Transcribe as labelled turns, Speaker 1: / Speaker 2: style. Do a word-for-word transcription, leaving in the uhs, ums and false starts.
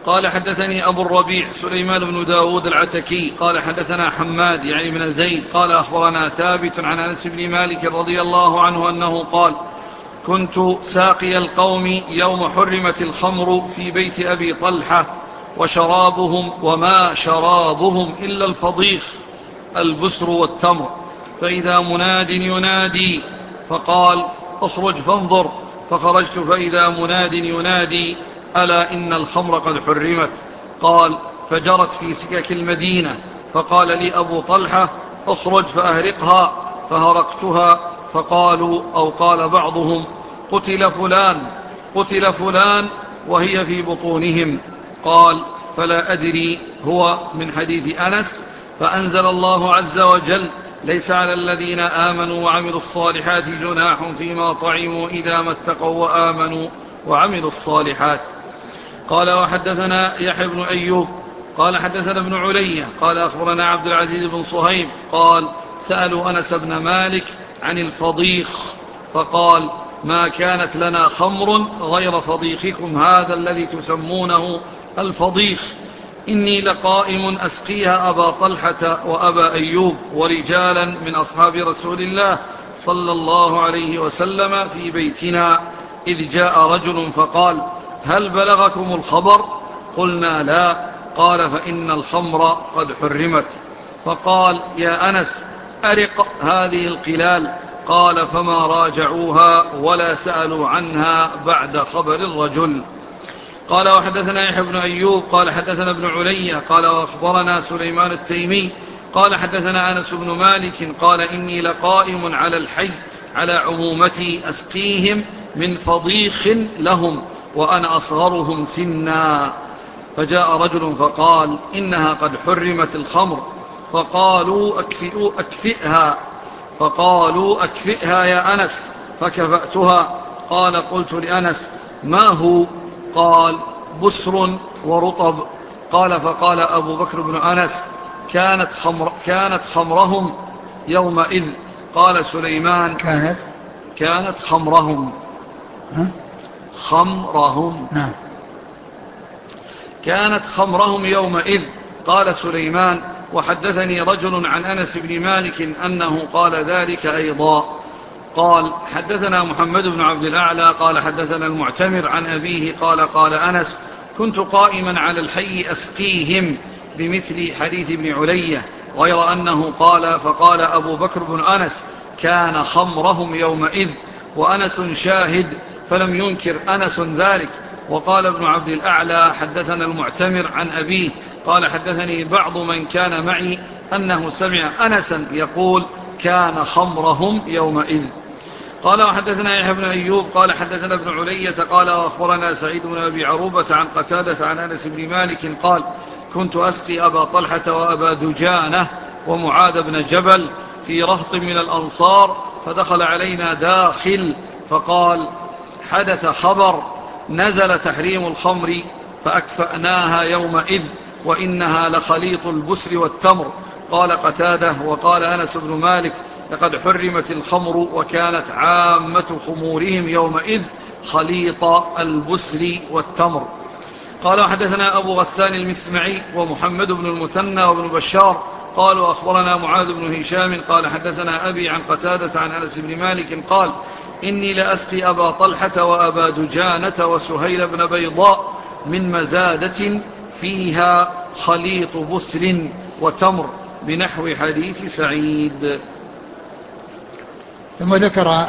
Speaker 1: قال حدثني أبو الربيع سليمان بن داود العتكي قال حدثنا حماد يعني بن زيد قال أخبرنا ثابت عن أنس بن مالك رضي الله عنه أنه قال كنت ساقي القوم يوم حرمت الخمر في بيت أبي طلحة وشرابهم وما شرابهم إلا الفضيخ البسر والتمر، فإذا مناد ينادي فقال اخرج فانظر، فخرجت فإذا مناد ينادي ألا إن الخمر قد حرمت. قال فجرت في سكك المدينة، فقال لي أبو طلحة اخرج فأهرقها، فهرقتها، فقالوا أو قال بعضهم قتل فلان قتل فلان وهي في بطونهم. قال فلا أدري هو من حديث أنس، فأنزل الله عز وجل ليس على الذين آمنوا وعملوا الصالحات جناح فيما طعموا إذا ما اتقوا وآمنوا وعملوا الصالحات. قال وحدثنا يحيى بن أيوب قال حدثنا ابن علية قال أخبرنا عبد العزيز بن صهيب قال سألوا أنس بن مالك عن الفضيخ فقال ما كانت لنا خمر غير فضيخكم هذا الذي تسمونه الفضيخ، إني لقائم أسقيها أبا طلحة وأبا أيوب ورجالا من أصحاب رسول الله صلى الله عليه وسلم في بيتنا، إذ جاء رجل فقال هل بلغكم الخبر؟ قلنا لا. قال فإن الخمر قد حرمت. فقال يا أنس أرق هذه القلال. قال فما راجعوها ولا سألوا عنها بعد خبر الرجل. قال وحدثنا يحيى بن أيوب قال حدثنا ابن علية قال وأخبرنا سليمان التيمي قال حدثنا أنس بن مالك قال إني لقائم على الحي على عمومتي أسقيهم من فضيخ لهم وأنا أصغرهم سنا، فجاء رجل فقال إنها قد حرمت الخمر، فقالوا أكفئوا أكفئها فقالوا أكفئها يا أنس، فكفأتها. قال قلت لأنس ما هو؟ قال بسر ورطب. قال فقال أبو بكر بن أنس كانت, خمر كانت خمرهم يومئذ. قال سليمان
Speaker 2: كانت
Speaker 1: كانت خمرهم
Speaker 2: ها؟
Speaker 1: خمرهم
Speaker 2: نعم.
Speaker 1: كانت خمرهم يومئذ. قال سليمان وحدثني رجل عن أنس بن مالك أنه قال ذلك أيضا. قال حدثنا محمد بن عبد الأعلى قال حدثنا المعتمر عن أبيه قال قال أنس كنت قائما على الحي أسقيهم بمثل حديث ابن علية، غير أنه قال فقال أبو بكر بن أنس كان خمرهم يومئذ، وأنس شاهد فلم ينكر أنس ذلك. وقال ابن عبد الأعلى حدثنا المعتمر عن أبيه قال حدثني بعض من كان معي أنه سمع أنسا يقول كان خمرهم يومئذ. قال وحدثنا يحيى بن أيوب قال حدثنا ابن علية قال وأخبرنا سعيد بن أبي عروبة عن قتادة عن أنس بن مالك قال كنت أسقي أبا طلحة وأبا دجانة ومعاذ بن جبل في رهط من الأنصار، فدخل علينا داخل فقال حدث خبر نزل تحريم الخمر فأكفأناها يومئذ وإنها لخليط البسر والتمر. قال قتادة وقال أنس بن مالك لقد حرمت الخمر وكانت عامة خمورهم يومئذ خليط البسر والتمر. قال وحدثنا أبو غسان المسمعي ومحمد بن المثنى وابن بشار قالوا أخبرنا معاذ بن هشام قال حدثنا أبي عن قتادة عن أنس بن مالك قال إني لأسقي أبا طلحة وأبا دجانة وسهيل بن بيضاء من مزادة فيها خليط بسر وتمر بنحو حديث سعيد.
Speaker 2: ثم ذكر